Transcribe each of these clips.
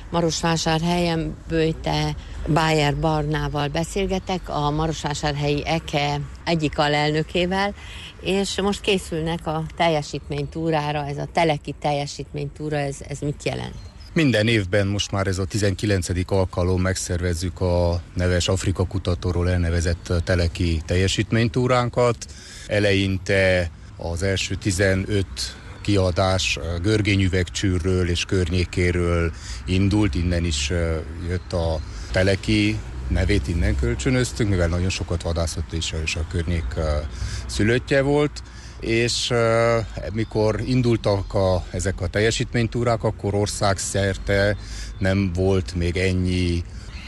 Marosvásárhelyen Böjte Bayer Barnával beszélgetek, a Marosvásárhelyi EKE egyik alelnökével, és most készülnek a teljesítménytúrára. Ez a Teleki teljesítménytúra, ez mit jelent? Minden évben most már ez a 19. alkalom megszervezzük a neves Afrika kutatóról elnevezett Teleki teljesítménytúránkat. Eleinte az első 15 kiadás Görgényüvegcsűrről és környékéről indult, innen is jött a Teleki nevét, innen kölcsönöztünk, mivel nagyon sokat vadászott és a környék szülöttje volt, és mikor indultak ezek a teljesítménytúrák, akkor országszerte nem volt még ennyi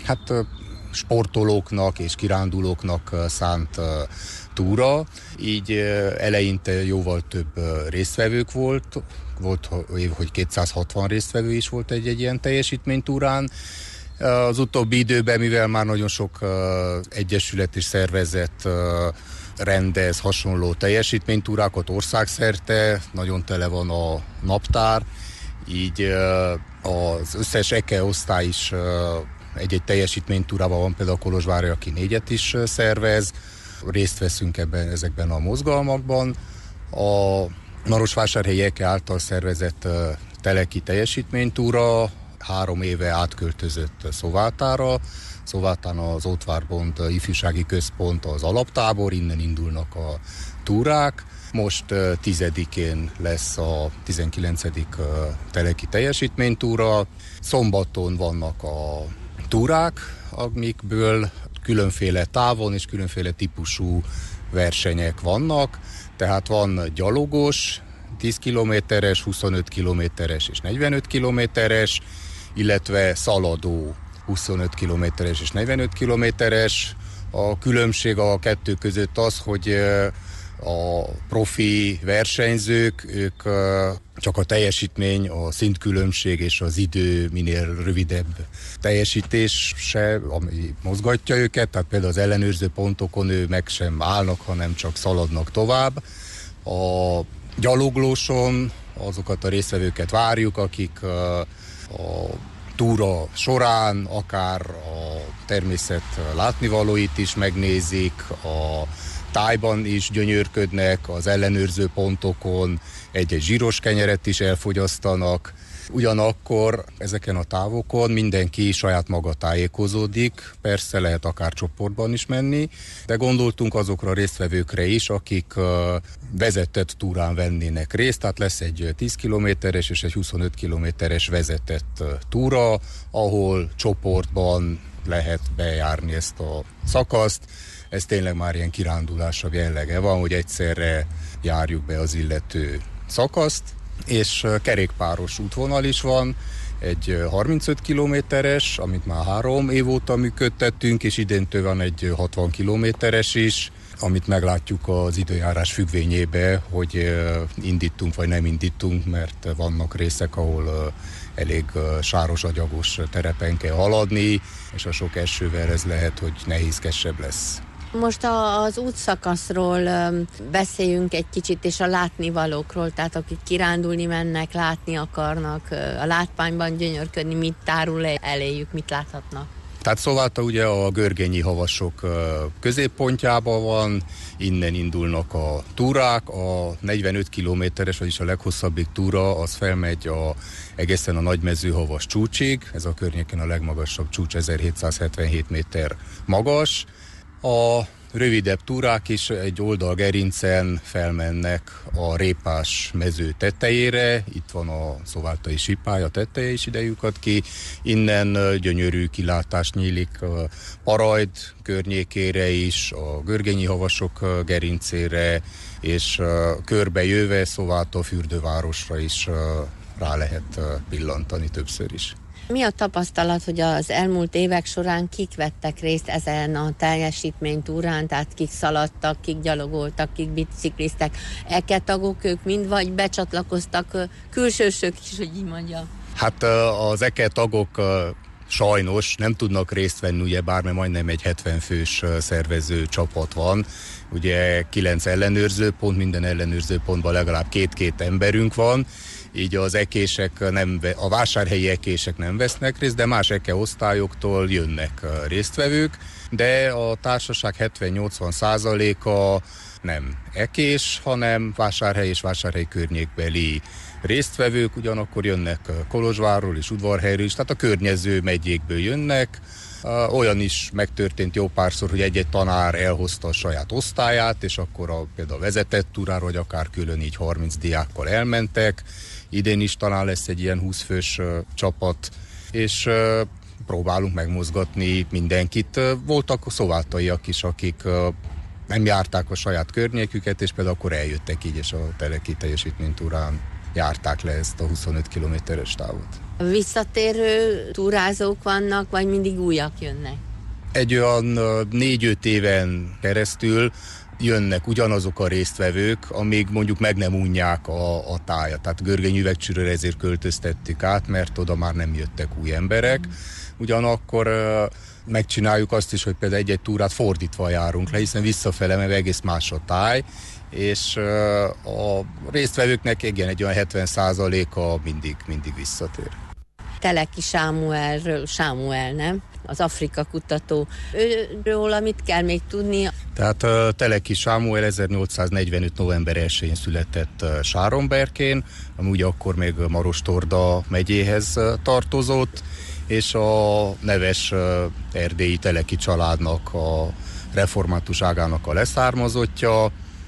sportolóknak és kirándulóknak szánt túra, így eleinte jóval több résztvevők volt év, hogy 260 résztvevő is volt egy ilyen teljesítménytúrán. Az utóbbi időben, mivel már nagyon sok egyesület és szervezet rendez hasonló teljesítménytúrákat országszerte, nagyon tele van a naptár, így az összes EKE osztály is egy-egy teljesítménytúrában van, például Kolozsvári, aki 4-et is szervez, részt veszünk ezekben a mozgalmakban. A Marosvásárhelyi EKE által szervezett Teleki teljesítménytúra 3 éve átköltözött Szovátára. Szovátán az Ótvárbont ifjúsági központ az alaptábor, innen indulnak a túrák. Most 10-én lesz a 19. Teleki teljesítménytúra. Szombaton vannak a túrák, amikből különféle távon és különféle típusú versenyek vannak. Tehát van gyalogos, 10 kilométeres, 25 kilométeres és 45 kilométeres, illetve szaladó 25 kilométeres és 45 kilométeres. A különbség a kettő között az, hogy a profi versenyzők, ők csak a teljesítmény, a szintkülönbség és az idő minél rövidebb teljesítése, ami mozgatja őket, tehát például az ellenőrző pontokon ő meg sem állnak, hanem csak szaladnak tovább. A gyaloglóson azokat a résztvevőket várjuk, akik a túra során akár a természet látnivalóit is megnézik, a tájban is gyönyörködnek, az ellenőrző pontokon egy-egy zsíros kenyeret is elfogyasztanak. Ugyanakkor ezeken a távokon mindenki saját maga tájékozódik, persze lehet akár csoportban is menni, de gondoltunk azokra a résztvevőkre is, akik vezetett túrán vennének részt, tehát lesz egy 10 kilométeres és egy 25 kilométeres vezetett túra, ahol csoportban lehet bejárni ezt a szakaszt. Ez tényleg már ilyen kirándulásabb jellege van, hogy egyszerre járjuk be az illető szakaszt, és kerékpáros útvonal is van, egy 35 kilométeres, amit már 3 év óta működtettünk, és idéntől van egy 60 kilométeres is, amit meglátjuk az időjárás függvényébe, hogy indítunk vagy nem indítunk, mert vannak részek, ahol elég sáros, agyagos terepen kell haladni, és a sok esővel ez lehet, hogy nehézkesebb lesz. Most az útszakaszról beszéljünk egy kicsit, és a látnivalókról, tehát akik kirándulni mennek, látni akarnak, a látványban gyönyörködni, mit tárul eléjük, mit láthatnak. Tehát Szováta ugye a görgényi havasok középpontjában van, innen indulnak a túrák, a 45 kilométeres, vagyis a leghosszabbik túra, az felmegy egészen a Nagymezőhavas csúcsig, ez a környéken a legmagasabb csúcs, 1777 méter magas. A rövidebb túrák is egy oldalgerincen felmennek a Répás mező tetejére, itt van a szovátai sípálya teteje is ide lyukad ki, innen gyönyörű kilátás nyílik a Parajd környékére is, a görgényi havasok gerincére, és körbejöve Szováta fürdővárosra is rá lehet pillantani többször is. Mi a tapasztalat, hogy az elmúlt évek során kik vettek részt ezen a teljesítménytúrán, tehát kik szaladtak, kik gyalogoltak, kik bicikliztek, EKE tagok ők mind, vagy becsatlakoztak külsősök is, hogy így mondjam? Hát az EKE tagok sajnos nem tudnak részt venni, ugye bár majdnem egy 70 fős szervező csapat van, ugye 9 ellenőrzőpont, minden ellenőrzőpontban legalább 2 emberünk van, így az ekések a vásárhelyi ekések nem vesznek részt, de más ekeosztályoktól jönnek résztvevők, de a társaság 70-80%-a nem ekés, hanem vásárhely és vásárhely környékbeli résztvevők, ugyanakkor jönnek Kolozsvárról és Udvarhelyről is, tehát a környező megyékből jönnek. Olyan is megtörtént jó párszor, hogy egy-egy tanár elhozta a saját osztályát, és akkor például a vezetett túrára, vagy akár külön így 30 diákkal elmentek. Idén is talán lesz egy ilyen 20 fős csapat, és próbálunk megmozgatni mindenkit. Voltak szováthaiak is, akik nem járták a saját környéküket, és például akkor eljöttek így, és a Teleki teljesítménytúrán járták le ezt a 25 kilométeres távot. Visszatérő túrázók vannak, vagy mindig újak jönnek? Egy olyan 4-5 éven keresztül jönnek ugyanazok a résztvevők, amíg mondjuk meg nem unják a tájat. Tehát Görgeny-Üvegcsűrőre ezért költöztettük át, mert oda már nem jöttek új emberek. Ugyanakkor megcsináljuk azt is, hogy például egy-egy túrát fordítva járunk le, hiszen visszafele, mert egész más a táj, és a résztvevőknek igen, egy olyan 70%-a mindig visszatér. Teleki Sámuel, nem? Az Afrika kutató. Őről amit kell még tudni? Tehát Teleki Sámuel 1845. november 1-én született Sáromberkén, ami ugye akkor még Maros-Torda megyéhez tartozott, és a neves erdélyi Teleki családnak, a református ágának a leszármazottja.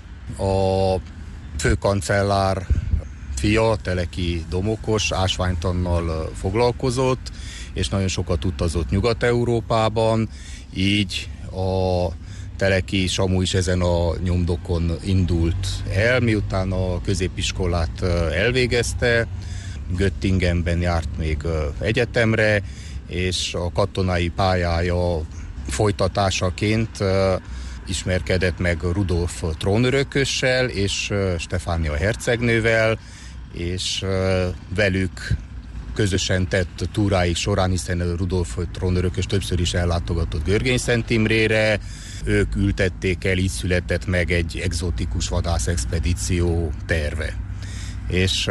A főkancellár fia, Teleki Domokos ásványtannal foglalkozott, és nagyon sokat utazott Nyugat-Európában, így a Teleki Samu is ezen a nyomdokon indult el, miután a középiskolát elvégezte, Göttingenben járt még egyetemre, és a katonai pályája folytatásaként ismerkedett meg Rudolf trónörökössel és Stefánia hercegnővel, és velük közösen tett túráik során, hiszen Rudolf trónörökös többször is ellátogatott Görgény-Szent Imrére, ők ültették el, így született meg egy egzotikus vadászexpedíció terve. És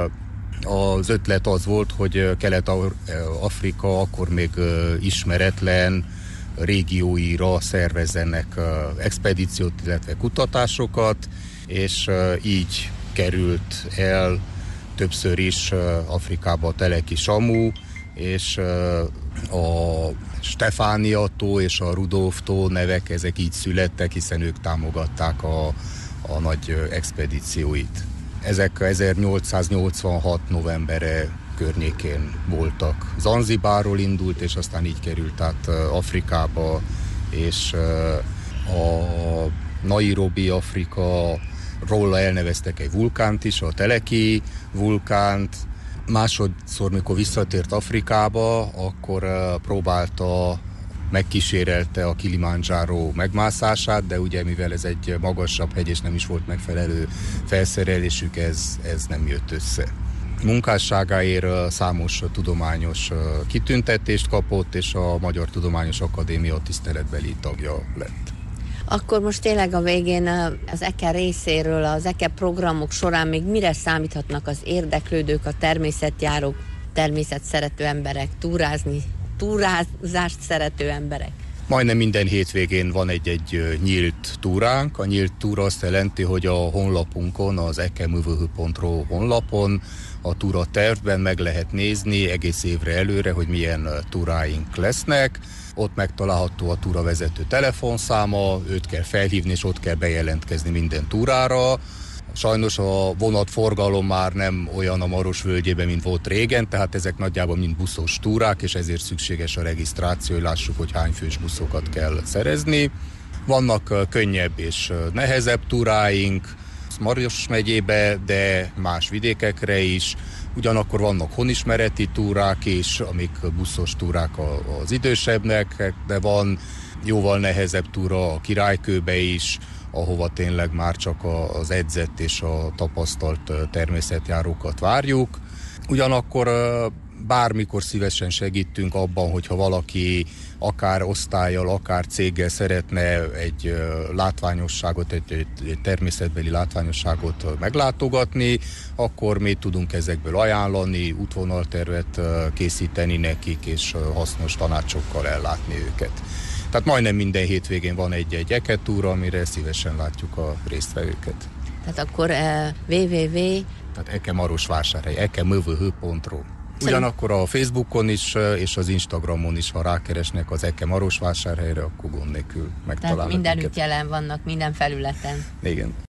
az ötlet az volt, hogy Kelet-Afrika akkor még ismeretlen régióira szervezzenek expedíciót, illetve kutatásokat, és így került el többször is Afrikába a Teleki Samu, és a Stefánia-tó és a Rudolf-tó nevek, ezek így születtek, hiszen ők támogatták a nagy expedícióit. Ezek 1886. novembere környékén voltak. Zanzibárról indult, és aztán így került át Afrikába, és a Nairobi Afrika róla elneveztek egy vulkánt is, a Teleki vulkánt. Másodszor, mikor visszatért Afrikába, akkor megkísérelte a Kilimanjaro megmászását, de ugye mivel ez egy magasabb hegy, és nem is volt megfelelő felszerelésük, ez nem jött össze. Munkásságáért számos tudományos kitüntetést kapott, és a Magyar Tudományos Akadémia tiszteletbeli tagja lett. Akkor most tényleg a végén az EKE részéről, az EKE programok során még mire számíthatnak az érdeklődők, a természetjárók, természetszerető emberek, túrázást szerető emberek? Majdnem minden hétvégén van egy nyílt túránk. A nyílt túra azt jelenti, hogy a honlapunkon, az ekemvh.ro honlapon, a túra tervben meg lehet nézni egész évre előre, hogy milyen túráink lesznek. Ott megtalálható a túravezető telefonszáma, őt kell felhívni, és ott kell bejelentkezni minden túrára. Sajnos a vonatforgalom már nem olyan a Maros völgyében, mint volt régen, tehát ezek nagyjából mind buszos túrák, és ezért szükséges a regisztráció, hogy lássuk, hogy hány fős buszokat kell szerezni. Vannak könnyebb és nehezebb túráink Maros megyébe, de más vidékekre is. Ugyanakkor vannak honismereti túrák is, amik buszos túrák az idősebbnek, de van jóval nehezebb túra a Királykőbe is, ahova tényleg már csak az edzett és a tapasztalt természetjárókat várjuk. Ugyanakkor bármikor szívesen segítünk abban, hogyha valaki akár osztállyal, akár céggel szeretne egy látványosságot, egy természetbeli látványosságot meglátogatni, akkor mi tudunk ezekből ajánlani, útvonaltervet készíteni nekik, és hasznos tanácsokkal ellátni őket. Tehát majdnem minden hétvégén van egy eketúra, amire szívesen látjuk a résztvevőket. Tehát akkor www. Tehát Ekemarosvásárhely, ekemövh.ro. Ugyanakkor a Facebookon is, és az Instagramon is, ha rákeresnek az Ekemarosvásárhelyre, akkor gond nélkül megtalálnak. Tehát mindenütt jelen vannak, minden felületen. Igen.